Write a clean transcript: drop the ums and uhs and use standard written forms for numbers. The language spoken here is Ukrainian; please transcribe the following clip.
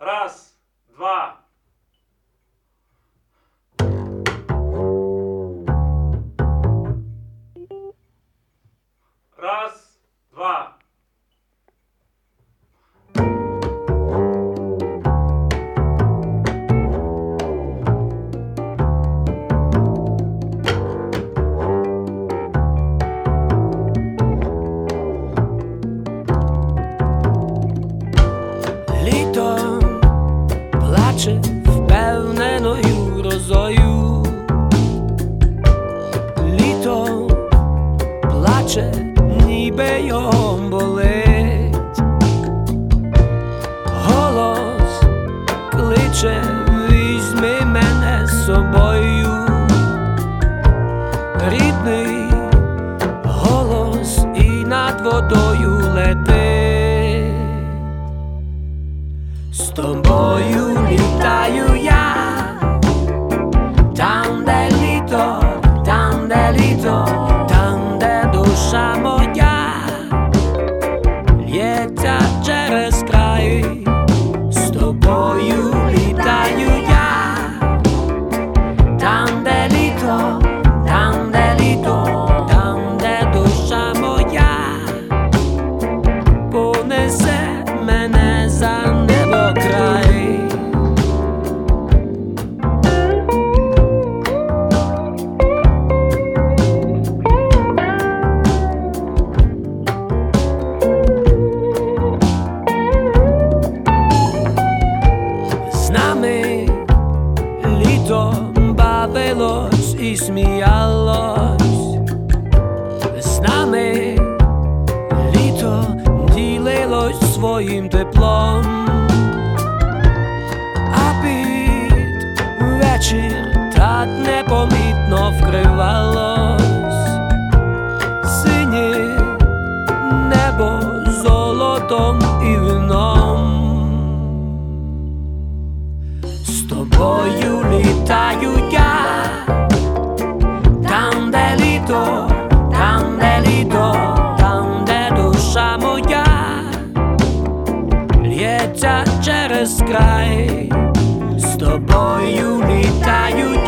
Раз, два. Раз, два. Літо плаче впевненою грозою. Літо плаче, ніби його болить. Голос кличе: візьми мене з собою. Рідний голос і над водою летить. З тобою літаю я, там, де літо, там, де літо, там, де душа моя лється через край. З тобою літаю я, там, де літо, там, де літо, там, де душа моя понесе мене за небокрай. З нами літо бавилось і сміялось. З нами літо ділилось своїм теплом, а під вечір так непомітно вкривалось синє небо золотом і вином. З тобою літаю я, там, де літо, там, де літо, там, де душа моя лється через край. З тобою літаю